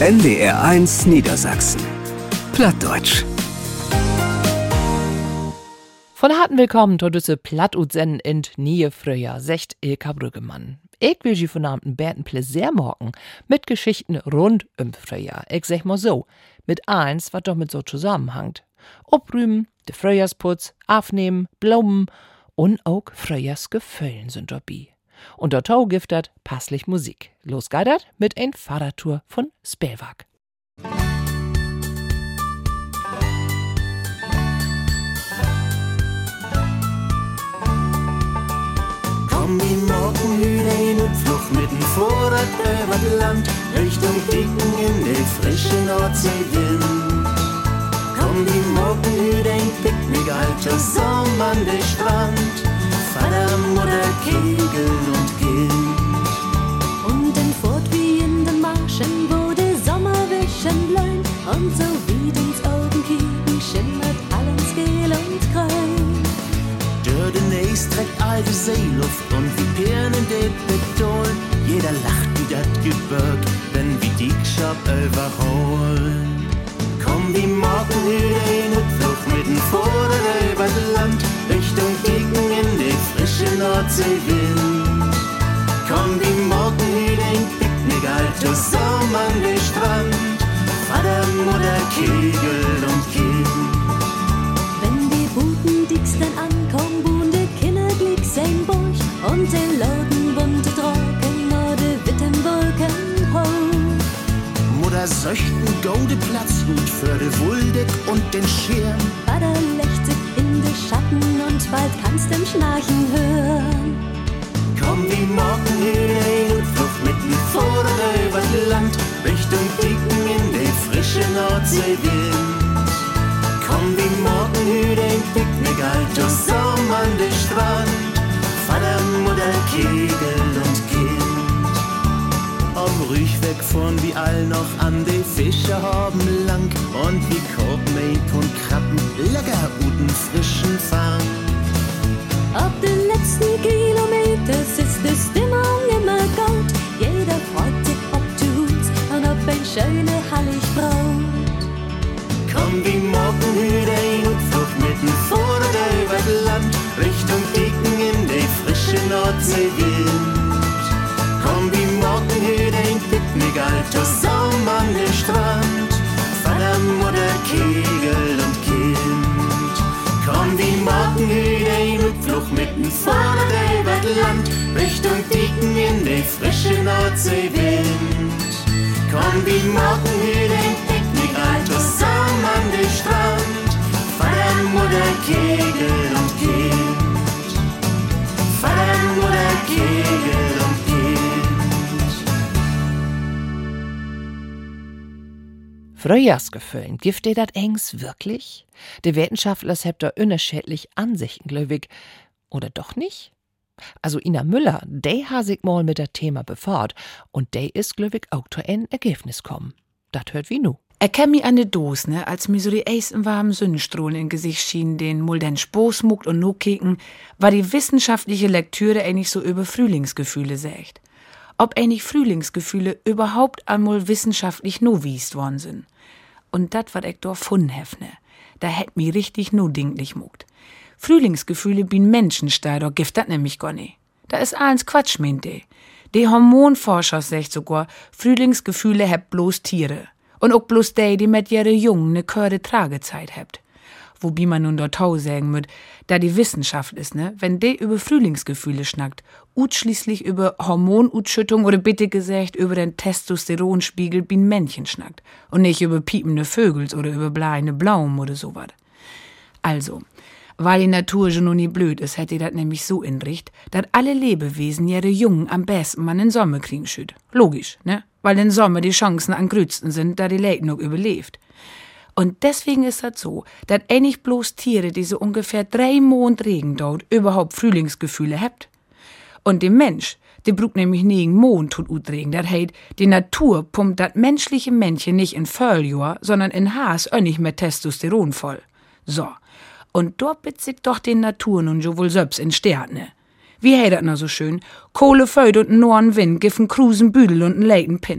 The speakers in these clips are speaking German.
NDR1 Niedersachsen. Plattdeutsch. Von harten Willkommen to düsse Plattutsen in nie früher, secht Ilka Brüggemann. Ich will sie von Abend Berten Pläsier morgen mit Geschichten rund Frühjahr. Ich sag mal so, mit eins, was doch mit so zusammenhangt. Obrühmen, de Frühjahrsputz, aufnehmen, Blumen und auch Frühjahrsgefühlen sind dabei. Und dort giftet passlich Musik. Los geidert mit ein Fahrradtour von Spelwag. Komm die Morgen wieder in und Flucht mit dem Vorrat über das Land, Richtung Dicken in den frischen Nordseewind. Komm die Morgen wieder in Picknick, alter Sommer an den Strand, Vater, Mutter, Kegeln und Kind. Und dann fort wie in den Marschen, wo der Sommer wischen bleibt, und so wie ins Augen kicken, schimmert alles gel und grün. Durch den Eis trägt all die Seeluft und wie Perlen in den Beton. Jeder lacht wie das Gebirg, wenn wir die Schab überholen. Komm die Morgen wieder in und Flucht mit dem Vorder über das Land, Richtung Dicken in den frischen Nordseewind. Komm die Morgen wieder in Picknick, alter Sommer an den Strand, Vater, Mutter, Kegel und Kind. Wenn die Buten dickst dann ankommen, bunte Kinder glick sein Burg und den lauten bunte Trocken oder witten Wolken hoch. Mutter söchten gode Platzhut für de Wuldig und den Schirm. Vater lächt sich in de Schatten und bald kannst du Schnarchen hören. Komm die Morgen wieder in und Flucht mit dem Vorder über das Land, Richtung Dicken in den frischen Nordseewind. Komm die Morgen wieder in Picknick, alter Sommer an den Strand, Vater, Mutter, Kegel und Kind. Am Rüchweg fahren wir all noch an die Fischerhaben lang und wie Korbmeik und Krabben lecker guten frischen Fang. Auf den letzten Kilometern ist die Stimmung immer gut. Jeder freut sich ob Tuts und ob ein schöne Halligbrot. Komm die Morgen wieder in und Flucht mit dem Vorder über das Land, Richtung Dicken in die frische Nordseewind. Komm die Morgen wieder in Picknick, alter Sommer an den Strand, Vater, Mutter, Kegel und Kind. Komm die Morgen wieder in und Flucht mit dem Vorder über das Land, Richtung Dicken in die frische Nordseewind. Komm die Morgen wieder in Picknick, alter Sommer an den Strand, Vater, Mutter, Kegel und Kind. Vater, Mutter, Kegel und Kind. Frühjahrsgefühlen, gibt ihr dat engs wirklich? Die Wissenschaftlers habt da unterschiedlich Ansichten, glöwig. Oder doch nicht? Also Ina Müller, die ha sich mal mit der Thema befahrt und die ist glöwig auch zu ein Ergebnis kommen. Dat hört wie nu. Kenn mi an de Doos, ne, als mir so die ersten warmen Sonnenstrahlen in Gesicht schienen, den mul den Spoß muckt und no kicken, war die wissenschaftliche Lektüre eigentlich so über Frühlingsgefühle sagt. Ob eigentlich Frühlingsgefühle überhaupt einmal wissenschaftlich no wiest worden sind. Und dat wat ich doch fun hefne. Da hätt mi richtig no dinglich muckt. Frühlingsgefühle bin Menschensteider, gift dat nämlich gar nicht. Da is alles Quatsch, meint de. Die Hormonforscher sagt sogar, Frühlingsgefühle hebt bloß Tiere. Und auch bloß die mit ihre Jungen ne körde Tragezeit hebt. Wobei man nun dort sagen müt, da die Wissenschaft ist, ne, wenn die über Frühlingsgefühle schnackt, utschließlich über Hormonutschüttung oder bitte gesagt über den Testosteronspiegel bin Männchen schnackt und nicht über piepende Vögels oder über bleine Blaumen oder sowas. Also, weil die Natur schon noch nie blöd ist, hätte das nämlich so inricht, dass alle Lebewesen ihre Jungen am besten mal in den Sommer kriegen schüt. Logisch, ne? Weil im Sommer die Chancen am größten sind, da die Late noch überlebt. Und deswegen ist das so, dass nicht bloß Tiere, die so ungefähr 3 Monate Regen dort, überhaupt Frühlingsgefühle habt. Und der Mensch, der braucht nämlich nie einen Mond tut utregen. Das heißt, die Natur pumpt das menschliche Männchen nicht in Völljahr, sondern in Haas auch nicht mit Testosteron voll. So. Und dort bitzigt doch den Natur nun jo wohl selbst in Sterne. Wie heißt das noch so schön? Kohle, Föd und Norn Wind, giffen Krusen Büdel und n Leiten Pin.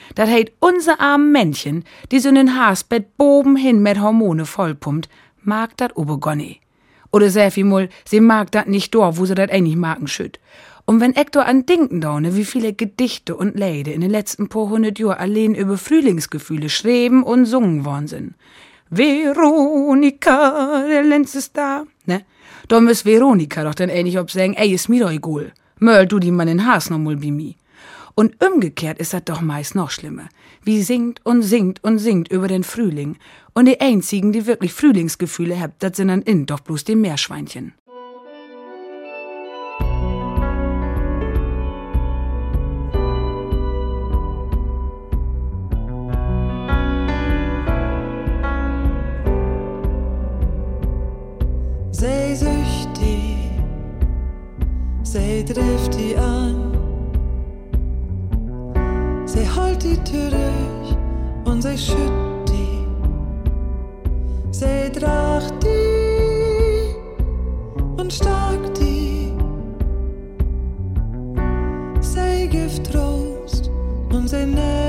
Dat heit unser armen Männchen, die so nen Haasbett boben hin mit Hormone vollpumpt, mag dat obergonne. Oder sag wie mal, sie mag dat nicht do, wo sie dat eigentlich magen schütt. Und wenn ich da an denken daune, wie viele Gedichte und Lieder in den letzten paar 100 Jahren allein über Frühlingsgefühle schreiben und sungen worden sind. Veronika, der Lenz ist da, ne? Da muss Veronika doch dann ähnlich sagen, ey, ist mir doch egal. Möll du die Mann in Haas noch mal bei mir. Und umgekehrt ist das doch meist noch schlimmer. Wie singt und singt und singt über den Frühling. Und die einzigen, die wirklich Frühlingsgefühle haben, das sind dann innen doch bloß die Meerschweinchen. Sei süchtig, sei trifft die an, sei holt die Tür durch und sei schütt die, sei tracht die und stark die, sei Giftrost und sei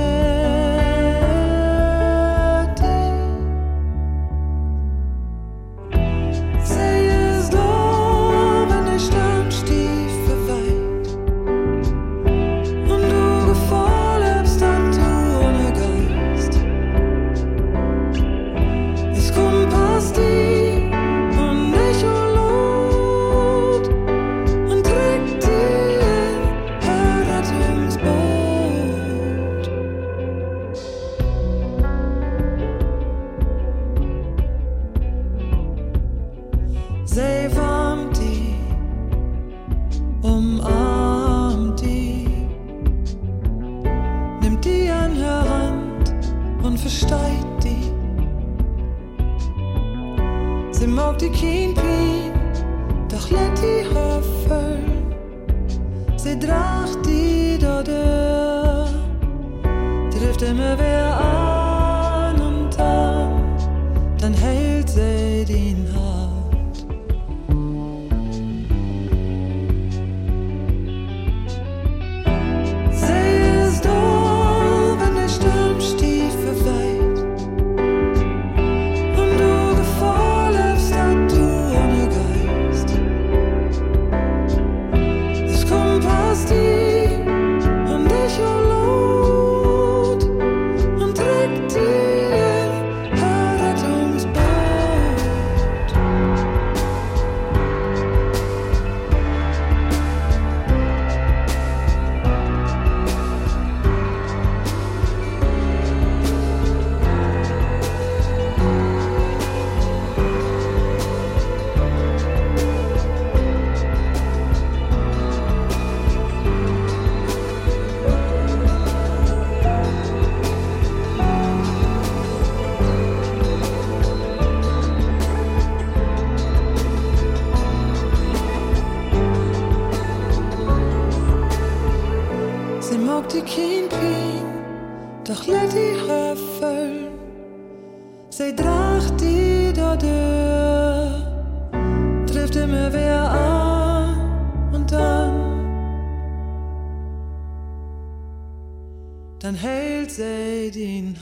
dann hält sie den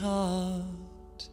Hart.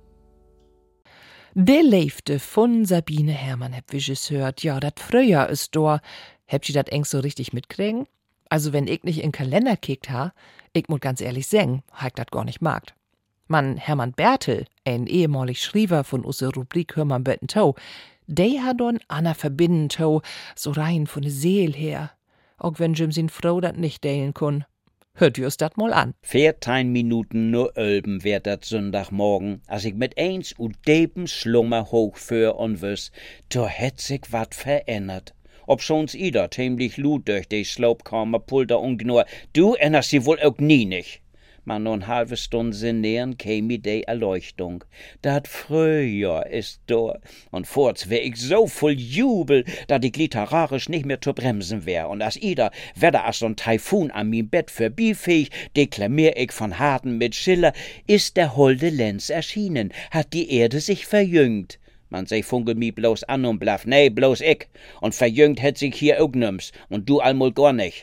De Leifte von Sabine Herrmann hab ich es hört. Ja, dat Frühjahr ist da. Habt ihr dat eng so richtig mitkriegen? Also wenn ich nicht in den Kalender kickt ha, ich muss ganz ehrlich sagen, hab dat gar nicht mag. Man Hermann Bertel, ein ehemalig Schriever von unsere Rubrik Hör man Betten Tau, der hat don Anna verbinden Tau, so rein von der Seel her. Auch wenn Jim sin Frau dat nicht deilen kun. Hört ihr dat mal an. 14 Minuten nur ölben wär dat Sonntagmorgen, als ich mit eins und deben Schlummer hochführ und wüs, da hätt sich wat verändert. Ob schon's ider ziemlich lud durch die Slopkammer pulter ungenur, du erinnerst sie wohl auch nie nicht. Man nur 1/2 Stunde sinnähren käme die Erleuchtung. Dat Frühjahr ist da. Und forts wär ich so voll Jubel, dat ich literarisch nicht mehr zu bremsen wär. Und als ider wär als so'n Taifun an mim Bett vorbeifähig, deklamier ich von Harten mit Schiller, ist der holde Lenz erschienen, hat die Erde sich verjüngt. Man sei funkelt mi bloß an und blaff, nee, bloß ich. Und verjüngt hätt sich hier auch nims, und du allmol gar nicht.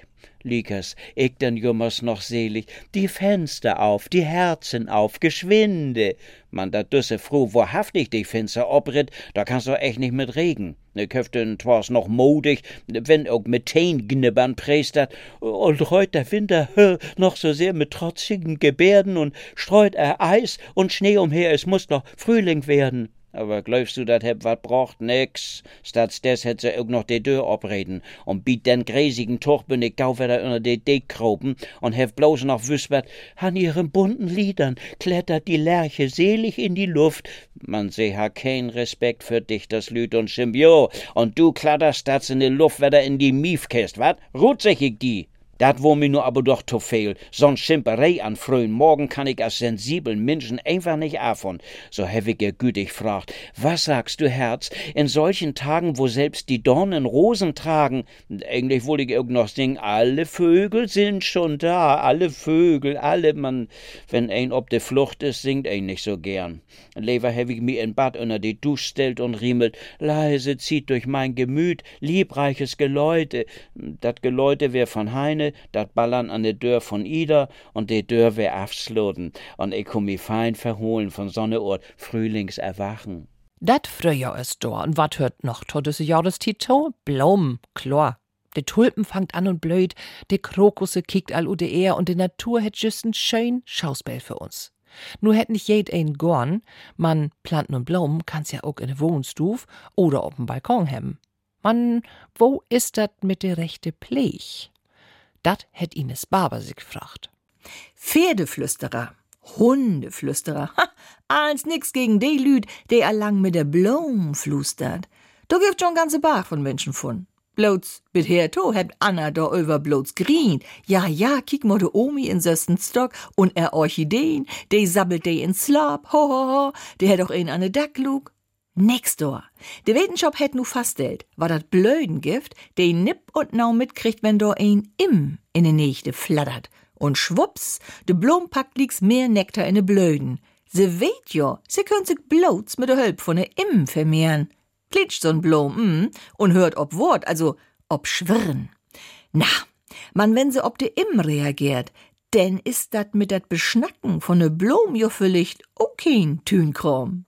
Liekers, ich den Jummers noch selig, die Fenster auf, die Herzen auf, geschwinde. Man, dat düsse froh wahrhaftig die Fenster obritt, da kannst du echt nicht mit Regen. Ich höfte twas noch modig, wenn auch mit Teengnibbern prästert, und heut der Winter noch so sehr mit trotzigen Gebärden und streut Eis und Schnee umher, es muss doch Frühling werden. Aber glaubst du, dat heb wat braucht? Nix. Statt des hätt sie auch noch die Tür abreden. Und biet den gräsigen Tuch bin ich gau wieder unter die Deck kropen und hef bloß noch wüsbert, an ihren bunten Liedern klettert die Lerche selig in die Luft. Man seh ha kein Respekt für Dichterslüd und Schimbio. Und du kletterst das in die Luft wieder in die Miefkäst, wat? Ruht sich ich die. Dat wo mir nur aber doch zu viel. So'n Schimperei an frühen Morgen kann ich als sensiblen Menschen einfach nicht afon. So hab ich ihr gütig fragt, was sagst du, Herz, in solchen Tagen, wo selbst die Dornen Rosen tragen? Eigentlich wollte ich auch noch singen, alle Vögel sind schon da, alle Vögel, alle, man, wenn ein ob de Flucht ist, singt ein nicht so gern. Lieber hab ich mir in Bad unter die Dusch stellt und riemelt, leise zieht durch mein Gemüt liebreiches Geläute. Dat Geläute wär von Heine, dat Ballern an de Dör von Ida und de Dör wär afsloten und ich komm mi fein verholen von Sonneort Frühlingserwachen. Dat Frühjahr ist da und wat hört noch to düsse Jahrestiet to? Blom, klar. De Tulpen fangt an und blöd, de Krokusse kiekt all ude eher und de Natur hätt just ein schön Schauspiel für uns. Nur hätt nicht jed ein gorn, man Planten und Blumen kann's ja auch in de Wohnstuf oder auf'm Balkon hemmen. Man, wo ist dat mit de rechte Plech? Dat hätt Ines Barber sich gefragt. Pferdeflüsterer, Hundeflüsterer, eins nix gegen de Lüd, de allang mit der Blom flüstert. Da gibt schon ganze Bach von Menschen von. Bloß, bisher to, hebt Anna da über bloß grien. Ja, kiek mo de Omi in sösten Stock und Orchideen, de sabbelt de in Slab, ho, de hätt auch een an de Dacklug. Nix door. De Wetenschap hätt nu faststellt, war dat Blödengift, de nipp und nau mitkriegt, wenn do ein im in de Nächte flattert. Und schwupps, de Blom packt liegt's mehr Nektar in de Blöden. Se weet jo, se könnt sich bloß mit der Hölp von de im vermehren. Klitscht so'n Blom, und hört ob Wort, also ob Schwirren. Na, man, wenn se ob de im reagiert, denn ist dat mit dat Beschnacken von de Blom jo vielleicht auch kein Tünkram.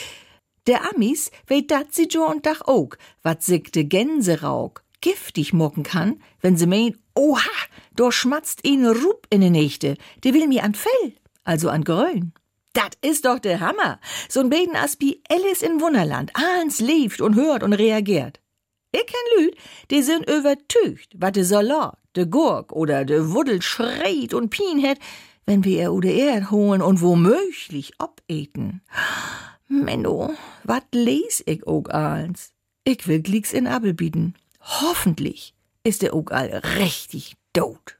Der Amis weet dat sie jo und Dach ook, wat sich de Gänserauk giftig mucken kann, wenn se meint, oha, do schmatzt een Rup in de Nächte, de will mi an Fell, also an Grön. Dat is doch der Hammer. So'n Beden Aspi Alice in Wunderland, ahns lebt und hört und reagiert. Ich kenn Lüd, die sind übertücht, wat de Salat, de Gurk oder de Wuddel schreit und Pien het, wenn wir er oder Erd holen und womöglich obeten. Menno, wat les ich ook als? Ich will Glicks in Abel bieten. Hoffentlich ist der ook all richtig tot.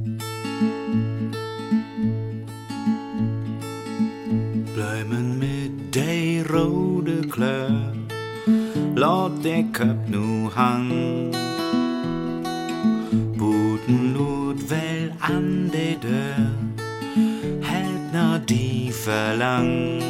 Bluimen mit de rode kleur, laat de Köp nu hang. Botenlood wel an de Deur, hält na die verlang.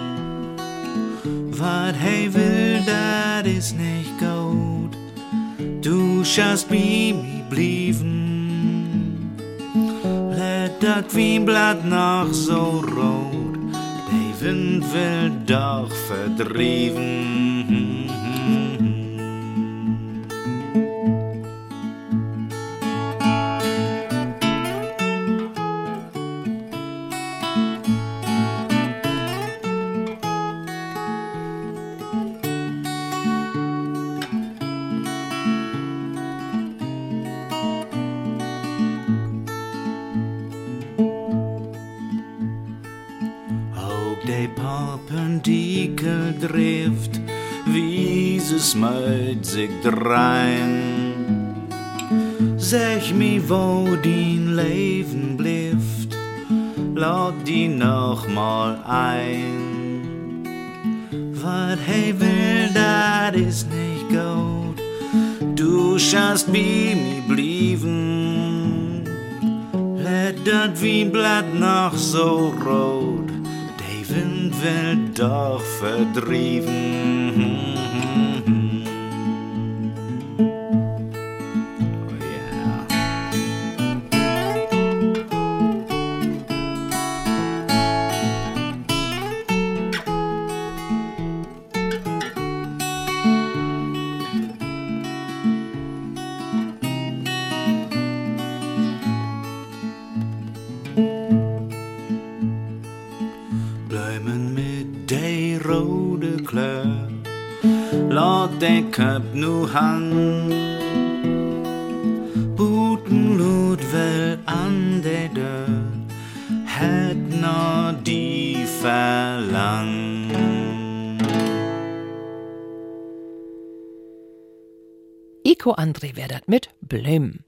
Wat hij will, dat is nicht gut. Du schaust bij mij blieven. Let dat Wienblad noch so rot. De Wind will doch verdrieven. Drift, wie sie smeut sich drein. Sag mi, wo din Leben blifft, lad die noch mal ein. Wat hij will, dat is nicht gut. Du schaust bij mi blieven. Let dat Wienblad noch so rot. Wind will doch verdrieven. Oh yeah. rode kleur. Laat den Köp nu hang. Buten lud wel an de Deur. Het na die verlang. Iko André wär dat mit Blüm.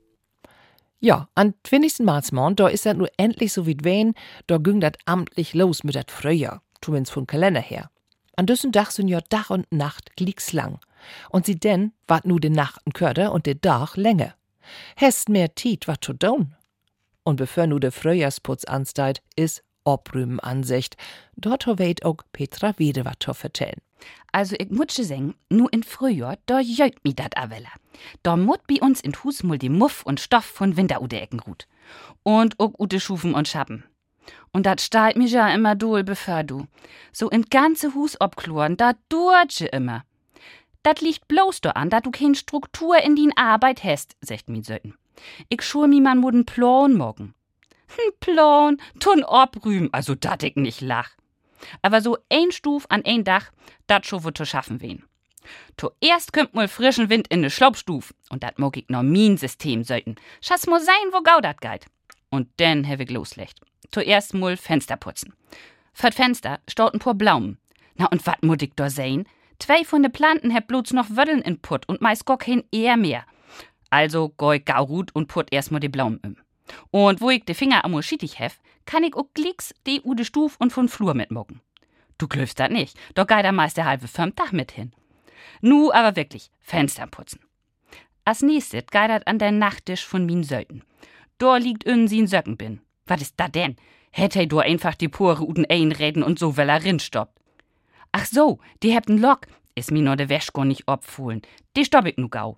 Ja, an 20. Märzmorgen, da ist dat nur endlich so wie wen, da ging dat amtlich los mit dat Frühjahr, zumindest vom Kalender her. An düssen Dach sind ja Tag und Nacht glicks lang. Und sie denn wart nu de Nachten kürder und de Dach länger. Hest mehr Tiet wat zu tun. Und bevor nu de Frühjahrsputz ansteigt, is Obrühmen Ansicht. Dort weht auch Petra wieder wat zu vertellen. Also ich muss sagen, nu in Frühjahr, da jögt mi dat awella. Da mut bi uns in Hus mul die Muff und Stoff von Winterude-Ecken gut. Und auch ute Schufen und Schappen. Und dat steit mi ja immer dohl bevor du. So in ganze Hus obkluren, da durche immer. Dat liegt bloß do an, dat du kein Struktur in din Arbeit hast, sagt mi Söten. Ich schur mi man muden Plan morgen. Plan, tun obrühm, also dat ich nicht lach. Aber so ein Stuf an ein Dach, dat scho wird zu schaffen wen. Zuerst kümmt mal frischen Wind in de Schlaubstuf und dat mag ich noch min System söten. Schass mo sein, wo gau dat geit. Und dann hab ich loslecht. Zuerst mal Fenster putzen. Für Fenster staut ein paar Blaumen. Na und wat muss ich da sehen? 2 von de Planten heb bloß noch Wöddeln in Putt und meist gar kein eher mehr. Also goi gaurut und putt erstmal die Blaumen im. Und wo ich de Finger am schittig hef, kann ich auch glicks de ude Stuf und von Flur mitmocken. Du glöfst dat nicht, da geit da meist der halbe Dach mit hin. Nu aber wirklich, Fenster putzen. As nächstes geit dat an der Nachttisch von min Söten. Da liegt in sin Söckenbin. Was ist da denn? Hätte du einfach die pure uden einreden und so well rinstoppt. Ach so, die hebt n Lock. Is mi no de Wäsch gar nicht obfohlen. Die stopp ich nu gau.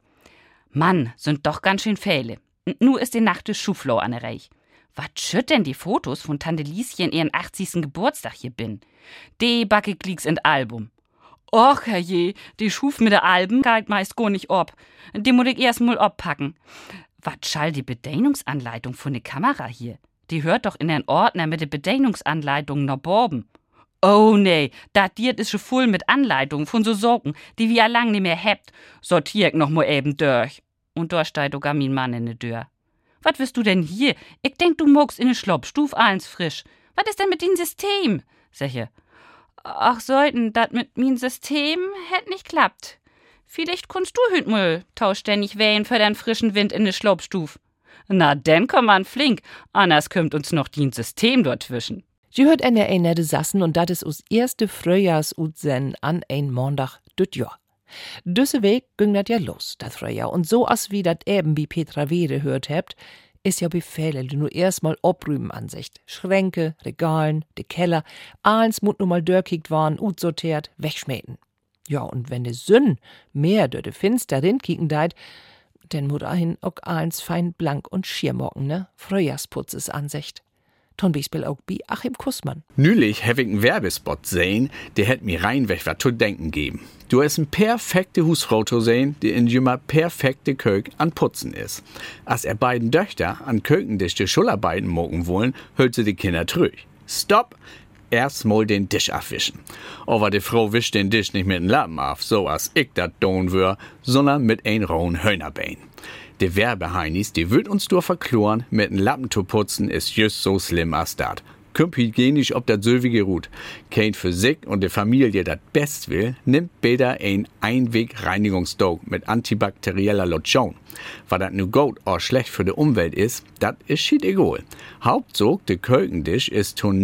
Mann, sind doch ganz schön Fähle. Nu ist die Nachttisch Schuflau an der Reich. Was schütt denn die Fotos von Tante Lieschen ihren 80. Geburtstag hier bin? Die backe klicks in Album. Och, herrje, die Schuf mit der Alben galt meist gar nicht ob. Die muss ich erst mal obpacken. Was schall die Bedienungsanleitung von der Kamera hier? Die hört doch in den Ordner mit der Bedienungsanleitung noch borben. Oh nee, dat Diert ist schon voll mit Anleitungen von so Sorgen, die wir ja lang nicht mehr hebt. Sortier ich noch mal eben durch. Und da steht sogar mein Mann in der Tür. Was willst du denn hier? Ich denk, du mogst in den Schlaubstuf eins frisch. Was ist denn mit din System? Sag ich. Ach, sollten dat mit min System hätt nicht klappt. Vielleicht kunst du hüt mal tauschständig wählen für den frischen Wind in de Schlaubstuf. Na, denn komm man flink, anders kümmt uns noch din System dort zwischen. Sie hört eine nette Sassen und dat is us erste Frühjahrsutsen an ein Montag düt Jahr. Düsse Weg ging dat ja los, dat Frühjahr. Und so as wie dat eben wie Petra Wede hört hebt, is ja Befehle, die nur erstmal obrüben Ansicht. Schränke, Regalen, de Keller, alles mut nur mal dörkigt waren, utsortiert, wegschmähten. Ja, und wenn de Sünn mehr dör de Finster rinkicken deit, denn mut ahin auch alles fein blank und schiermocken, ne? Frühjahrsputz is Ansicht. Ton Beispiel auch wie Achim Kussmann. Nülich hab ich einen Werbespot sehen, der hätt mir reinweg was zu denken geben. Du hast eine perfekte Husfrau zu sehen, die in jümmer perfekte Kök an Putzen ist. Als er beiden Töchter an Kökentisch die Schularbeiten mogen wollen, hört sie die Kinder trüg. Stopp! Erst mal den Tisch abwischen. Aber die Frau wischt den Tisch nicht mit dem Lappen auf, so als ich dat tun wür, sondern mit ein rauen Hühnerbein. Die Werbeheinis, die wird uns durch verkloren, mit den Lappen zu putzen, ist just so schlimm als dat. Kümmt hygienisch ob dat sölvige Rut. Kein für sich und die Familie dat best will, nimmt besser ein Einweg-Reinigungsdog mit antibakterieller Lotion. Was dat nu gut oder schlecht für die Umwelt ist, dat is schied egal. Hauptzug, de Kökentisch ist zu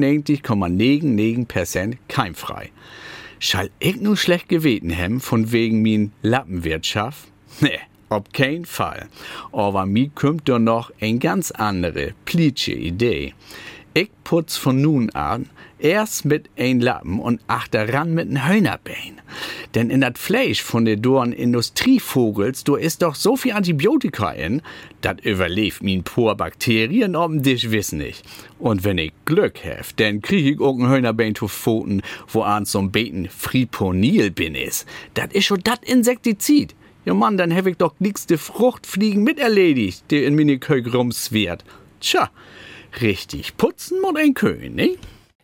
99,99% keimfrei. Schall ich nu schlecht geweten hem von wegen min Lappenwirtschaft? Nee. Auf keinen Fall. Aber mir kommt doch noch eine ganz andere, plitsche Idee. Ich putz von nun an erst mit ein Lappen und achteran mit ein Hühnerbein. Denn in dat Fleisch von de Dorn Industrievogels, da ist doch so viel Antibiotika in, dat überlebt min pur Bakterien ob'n Tisch wissen nicht. Und wenn ich Glück hef, dann krieg ich auch ein Hühnerbein zu Pfoten, wo an zum Beten Friponil bin is. Dat is schon dat Insektizid. Ja Mann, dann hab ich doch nix de Fruchtfliegen mit erledigt, die in meine Kök rumswert. Tja, richtig putzen muss ein König, ne?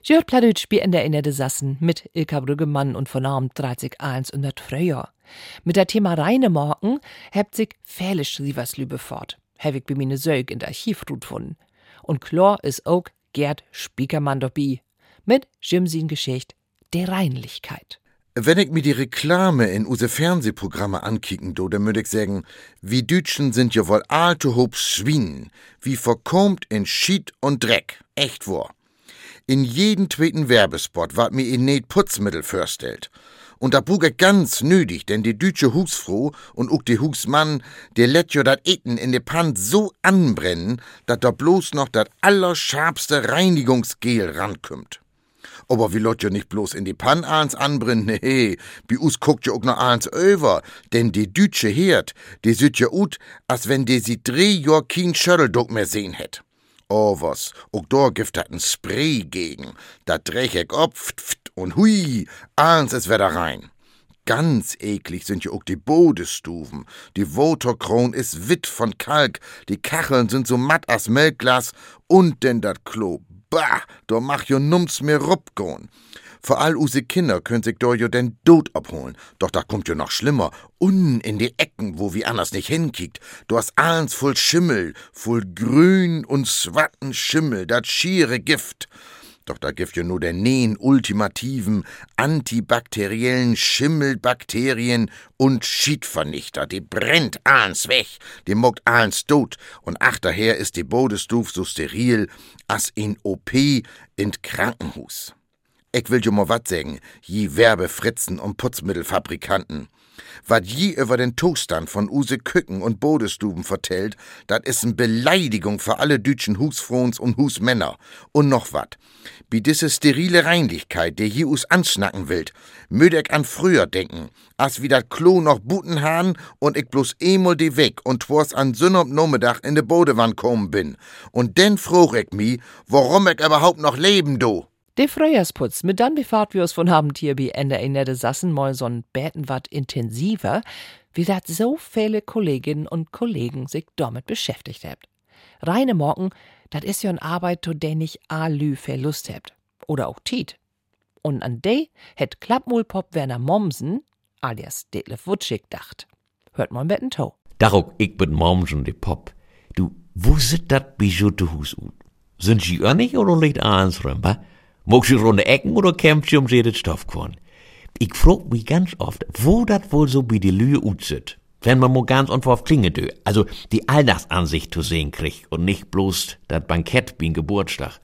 Jört Plattdeutsch in der Innerde Sassen mit Ilka Brüggemann und von Abend 30 und das Frühjahr. Mit der Thema Reine Morgen hebt sich fählisch Sieverslübe fort. Hab ich bei meine Sög in der Archiv gefunden. Und klar ist auch Gerd Spiekermann dabei. Mit Jimsin Geschichte der Reinlichkeit. Wenn ich mir die Reklame in use Fernsehprogramme ankicken do, dann würd ich sagen, wie Dütschen sind ja wohl alte Hobs Schwien, wie verkommt in Schied und Dreck. Echt wahr. In jeden zweiten Werbespot ward mir in net Putzmittel vorstellt. Und da brug ich ganz nötig, denn die dütsche Husfrau und auch die Husmann, der lädt jo dat Eten in de Pan so anbrennen, dat da bloß noch dat allerscharfste Reinigungsgel rankümmt. Aber wie lot jo nicht bloß in die Pan eins anbrennen, nee, bi us guckt jo auch noch eins over, denn die dütsche Herd, die süd jo ut, als wenn die sie 3 Jahr kein Schöttelduck mehr sehen hätt. Oh was, auch da gibt dat ein Spray gegen. Da dreh ich ob, und hui, eins ist wieder rein. Ganz eklig sind ja auch die Bodestufen. Die Waterkron ist witt von Kalk, die Kacheln sind so matt as Melkglas und denn dat Klo. Bah, da mach jo nums mehr rupgehen. Vor all use Kinder könnt sich da jo den Tod abholen. Doch da kommt jo noch schlimmer. Unten in die Ecken, wo wie anders nicht hinkickt. Du hast alles voll Schimmel, voll Grün und swatten Schimmel, dat schiere Gift. Doch da gibt jo nur den ultimativen, antibakteriellen Schimmelbakterien und Schiedvernichter. Die brennt alles weg, die mockt alles tot. Und achterher ist die Bodestuf so steril, as in OP in Krankenhus. Ich will jo mal wat sagen, je Werbefritzen und Putzmittelfabrikanten. Wat je über den Toastern von use Küken und Bodestuben vertellt, dat is n Beleidigung für alle dütschen Husfrons und Husmänner. Und noch wat. Bi disse sterile Reinlichkeit, der je us ansnacken willt, möd ich an früher denken, as wie dat Klo noch Buten han und ich bloß emol die weg und twors an Sonnabnachmittag in de Bodewand kommen bin. Und denn froch ich mi, warum ich überhaupt noch leben do. Der Frühjahrsputz, mit dann befahrt wir uns von Abendtier bi Ende in der Sassen mal so'n Beten wat intensiver, wie dat so viele Kolleginnen und Kollegen sich damit beschäftigt habt. Reine Morgen, dat is ja 'n Arbeit, to den ich alü Verlust habt. Oder auch Tiet. Und an de het Klappmulpop Werner Mommsen, alias Detlef Wutschig, dacht. Hört mal betten to. Darock, ich bin Mommsen, de Pop. Du, wo sit dat bijoute Hus ut? Sind sie auch nicht oder liegt eins rum, wa? Mogst du runde Ecken oder kämpft sie jedes Stoffkorn? Ich frag mich ganz oft, wo dat wohl so bei die Lühe ut sit. Wenn man mal ganz einfach klinge dö. Also die Alltagsansicht zu sehen kriegt und nicht bloß dat Bankett wie ein Geburtstag.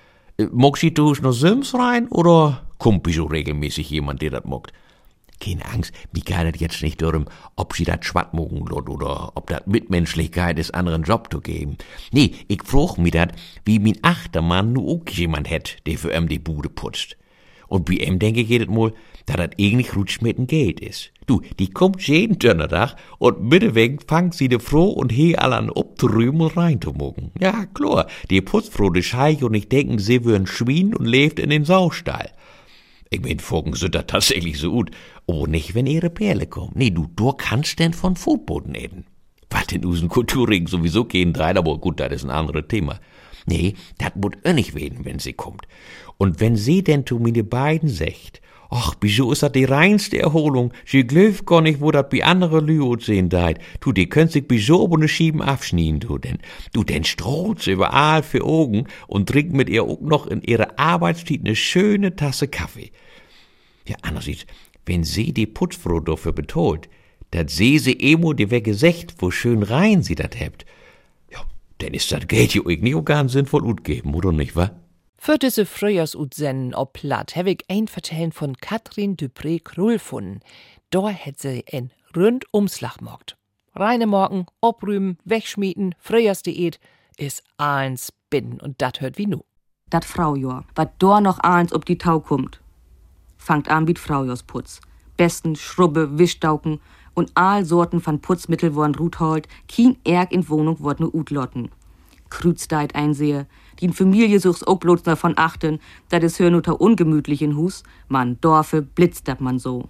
Mogst du noch Sims rein oder kommt so regelmäßig jemand, der dat mockt? Keine Angst, mir geht das jetzt nicht darum, ob sie dat schwatt mogen lot oder ob dat Mitmenschlichkeit ist, anderen Job zu geben. Nee, ich frag mich dat, wie mein Achtermann nu auch jemand hätt, der für die Bude putzt. Und bei denke ich jedes Mal, dass dat eigentlich rutsch mit dem Geld ist. Du, die kommt jeden Donnerstag und mitteweg fangt sie de Frau und he alle an obzurühmen und reinzumogen. Ja, klar, die Putzfrau, die scheich und ich denken, sie würden Schwein und lebt in den Saustall. Ich mein, Vogel sind das tatsächlich so gut. Oh, nicht, wenn ihre Perle kommen. Nee, du kannst denn von Fußboden eten. Was in unseren Kulturring sowieso gehen rein, aber gut, das ist ein anderes Thema. Nee, das muss auch nicht werden, wenn sie kommt. Und wenn sie denn zu mir die beiden sagt, ach, wieso ist das die reinste Erholung? Sie glöft gar nicht, wo das bei andere Lüot sehen deit. Du, die könnt sich wieso aber ne Schieben abschnien, du denn strahlt sie überall für Augen und trinkt mit ihr auch noch in ihrer Arbeitszeit ne schöne Tasse Kaffee. Ja, andererseits, wenn sie die Putzfrau dafür betont, dat sie emo die Wege secht, wo schön rein sie dat hebt, ja, denn ist dat Geld jo ich nicht auch ganz sinnvoll utgeben, oder nicht, wa? Für diese Frühjahrsutsennen ob Platt hab ich ein Vertellen von Katrin Dupré-Krull gefunden. Da hätt sie ein Rundumslag mockt. Reine Morgen, obrühmen, wegschmieden, Frühjahrsdiät is eins binnen und dat hört wie nu. Dat Fraujahr, wat da noch eins ob die Tau kommt. Fangt an mit Fraujahrsputz. Besten Schrubbe, Wischdauken und all Sorten von Putzmittel worn rutholt, kein Erg in Wohnung wort nu utlotten. Krüzdeit einsehe, die in Familie suchs auch bloß davon achten, dat es hör nur ungemütlich in Hus, man Dorfe blitzt dat man so.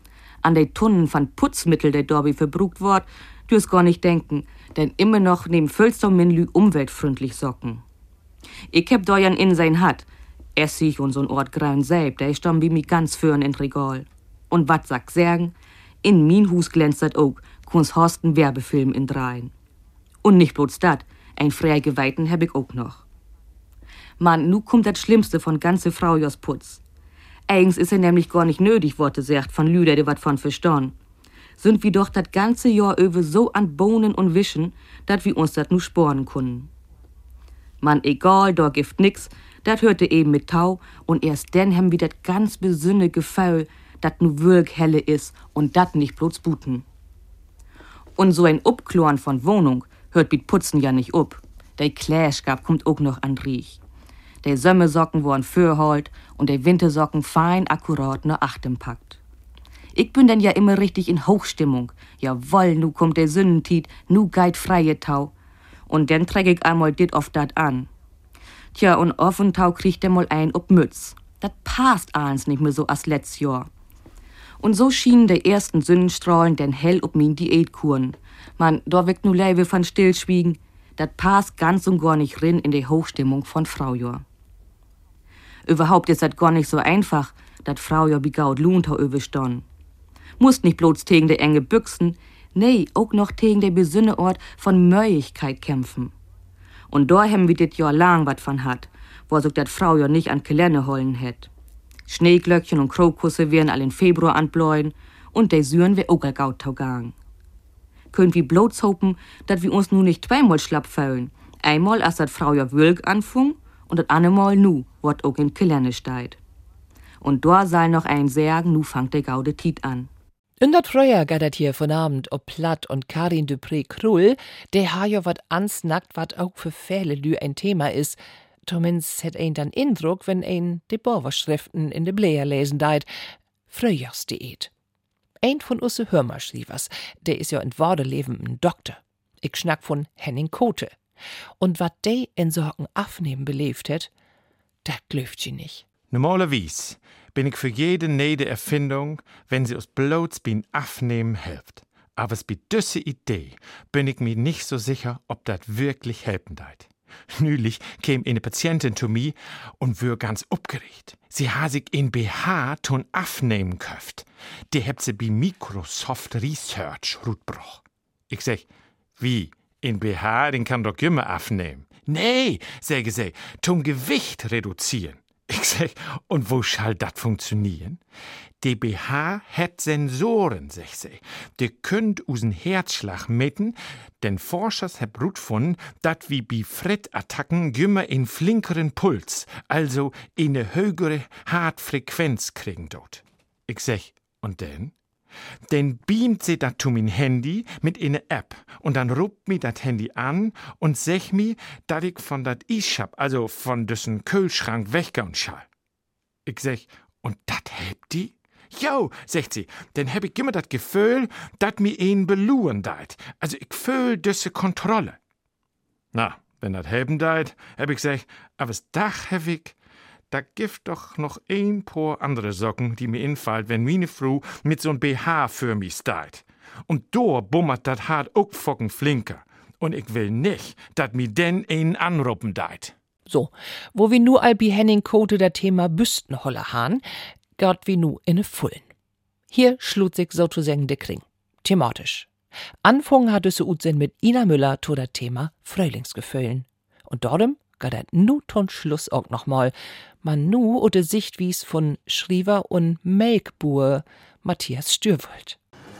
An de Tunnen von Putzmittel, der Dorbi verbrucht wort, dürst gar nicht denken, denn immer noch neben Völsterminlü umweltfreundlich socken. Ich hab da ja in sein Hat, Essig und so'n Ort Graun selbst, der ist dann bei mir ganz fürn in Regal. Und wat sagt sagen? In min Hus glänzt dat auch, kun's Horsten Werbefilm in dreien. Und nicht bloß dat, ein frei Geweihten hab ich auch noch. Mann, nu kommt das Schlimmste von ganze Fraujers Putz. Eigens ist er nämlich gar nicht nötig, Worte sagt, von Lüder, die wat von verstehen. Sind wir doch das ganze Jahr über so an Bohnen und Wischen, dat wir uns dat nu sporen können. Mann, egal, da gibt nix, dat hörte eben mit Tau, und erst dann haben wir dat ganz besünne Gefühl, dat nu wirk helle is und dat nicht bloß buten. Und so ein Upkloren von Wohnung hört mit Putzen ja nicht up. Der Kläschgab kommt auch noch an Riech. Der Sommersocken worden vorholt und der Wintersocken fein akkurat nach achtem packt. Ich bin denn ja immer richtig in Hochstimmung. Jawoll, nu kommt der Sündentiet, nu geit freie Tau. Und dann träg ich einmal dit auf dat an. Tja, und offen Tau kriegt der mal ein ob Mütz. Dat passt ahns nicht mehr so as letzt Jahr. Und so schienen der ersten Sonnenstrahlen denn hell ob min Diätkuren. Man, da wirkt nu Leibe von Stillschwiegen. Dat passt ganz und gar nicht rin in die Hochstimmung von Fraujahr. Überhaupt ist das gar nicht so einfach, dat Fraujahr wie gaut Luntau überstehen. Musst nicht bloß gegen de enge Büchsen, nee, auch noch gegen de Besünneort von Möglichkeit kämpfen. Und da haben wir dit Jahr lang wat von hat, wo so dat Fraujahr nicht an Gelände hollen hätt. Schneeglöckchen und Krokusse werden all in Februar anbläuen und de Süren wir auch gaut taugang. Könnt wir bloß hopen, dat wir uns nu nicht zweimal schlapp fällen. Einmal als dat Fraujahr Wölk anfung und dat andermal nu, wat auch in Gelände steigt. Und da soll noch ein sagen, nu fangt der gaude Tiet an. In dat Frühjahr geht dat hier von Abend ob Platt und Karin Dupré-Krull, der ha ja wat ansnackt, wat auch für viele Lü ein Thema is. Zumindest hätt ein dann Eindruck, wenn ein die Borverschriften in de Bläher lesen deit. Frühjahrsdiät. Ein von usse Hörmer schrieb was, der is ja in Wordeleben ein Doktor. Ich schnack von Henning Kote. Und wat de in Sorgen afnehmen belebt het, dat glöft sie nicht. Normalerweise bin ich für jede neue Erfindung, wenn sie uns bloß beim Afnehmen hilft. Aber bei dieser Idee bin ich mir nicht so sicher, ob das wirklich helfen deit. Neulich käme eine Patientin zu mir und wür ganz aufgeregt. Sie ha sich in BH tun afnehmen köft. Die hebt sie bei Microsoft Research rutbroch. Ich sag, wie? In BH, den kann doch immer afnehmen. Nee, säge sie, tun Gewicht reduzieren. Ich sag, und wo schall dat funktionieren? Die BH hat Sensoren, sag sie. Die könnt usen Herzschlag messen, denn Forschers hab Brut gefunden, dat wie bi Frettattacken gümmer in flinkeren Puls, also in ne höhere Herzfrequenz kriegen dort. Ich sag, und denn? Denn beamt sie dat zu min Handy mit in ne App und dann rupt mi dat Handy an und sech mi, dat ich von dat Ischab, also von dessen Kühlschrank weggauen schall. Ich sag, und dat hebt die? Jo, sagt sie, denn hab ich immer dat Gefühl, dat mi een beluren deit. Also ich fühl düsse Kontrolle. Na, wenn dat helfen deit, hab ich gesagt, aber das Dach hab ich, da gibt doch noch ein paar andere Socken, die mir infallen, wenn meine Frau mit so'n BH für mich steht. Und da bummert dat Hart auch focken flinker. Und ich will nicht, dat mi denn einen anruppen deit. So, wo wir nu all bi Henning Kote das Thema Büstenholle han, gart wir nu in ne Fullen. Hier schlut sich sozusagen de Kring. Thematisch. Anfangen hat es Utsinn mit Ina Müller to das Thema Frühlingsgefühlen. Und dortem geht dat nu ton Schluss auch noch mal. Man nu oder Sichtwies von Schriever und Melkbuhr Matthias Stürwold.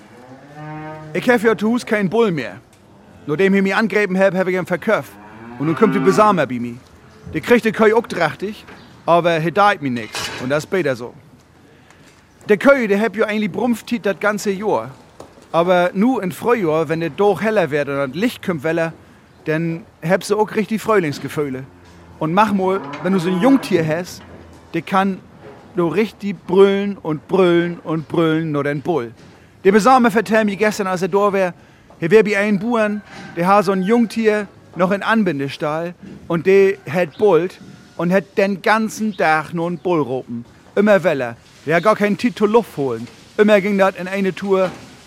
Ich hab ja zu Hus kein Bull mehr. Nur dem ich mich angegeben hab ich ihn verkauft. Und nun kommt die Besamer bei mir. Die kriegt die Köi auch drachtig, aber he deit mir nix. Und das ist später so. Der Köi, der hab ja eigentlich brumpftit das ganze Jahr. Aber nu in Frühjahr, wenn der doch heller wird und das Licht kommt weller, dann hab sie auch richtig Frühlingsgefühle. Und mach mal, wenn du so ein Jungtier hast, der kann so richtig brüllen und brüllen und brüllen, nur den Bull. Der Besamer vertellt mir gestern, als er da war, hier wär bei einem Buren, der hat so ein Jungtier noch in Anbindestall und der hat bullt und hat den ganzen Tag nur einen Bullropen. Immer weller. Der hat gar keinen Titel Luft holen. Immer ging das in eine Tour.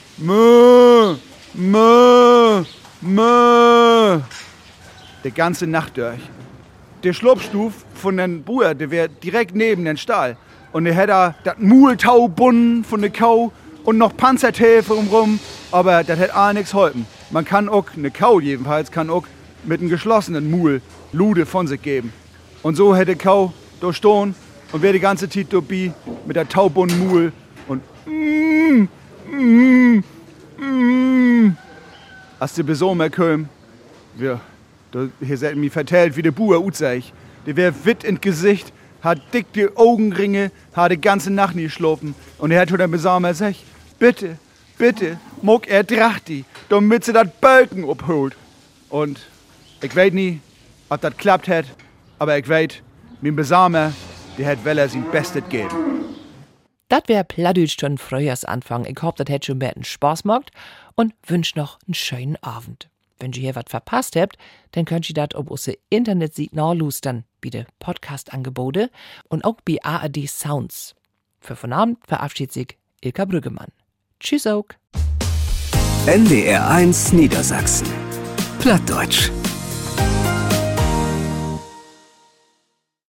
Mö, mö, mö. Die ganze Nacht durch. der Schlupfstuf von den Buer, der wär direkt neben den Stall. Und er hätte da das Muhltau bunden von der Kau und noch Panzertäfe rum, aber das hätte auch nichts geholfen. Man kann auch, eine Kau jedenfalls, kann auch mit einem geschlossenen Muhl Lude von sich geben. Und so hätte Kau durchstehen und wäre die ganze Zeit dabei mit der taubunden Muhl und als die Besomer kommen, hier seid mir vertellt, wie der Buer utzeich. Der wär witt ins Gesicht, hat dicke Augenringe, hat die ganze Nacht nie geschlafen. Und er hat zu der Besomer gesagt, bitte, mag er drachti, damit sie dat Balken abholt. Und ich weiß nie, ob das klappt hat, aber ich weiß, mein Besamer, der hat well er sein Bestes geben. Das wär Plattdeutsch zum Frühjahrsanfang. Ich hoffe, das hätt schon mehr Spaß gemacht und wünsch noch einen schönen Abend. Wenn ihr hier was verpasst habt, dann könnt ihr das auf unsere Internetseite nachlustern, bei den Podcast-Angebote und auch bei ARD Sounds. Für von Abend verabschiedet sich Ilka Brüggemann. Tschüss auch. NDR 1 Niedersachsen. Plattdeutsch.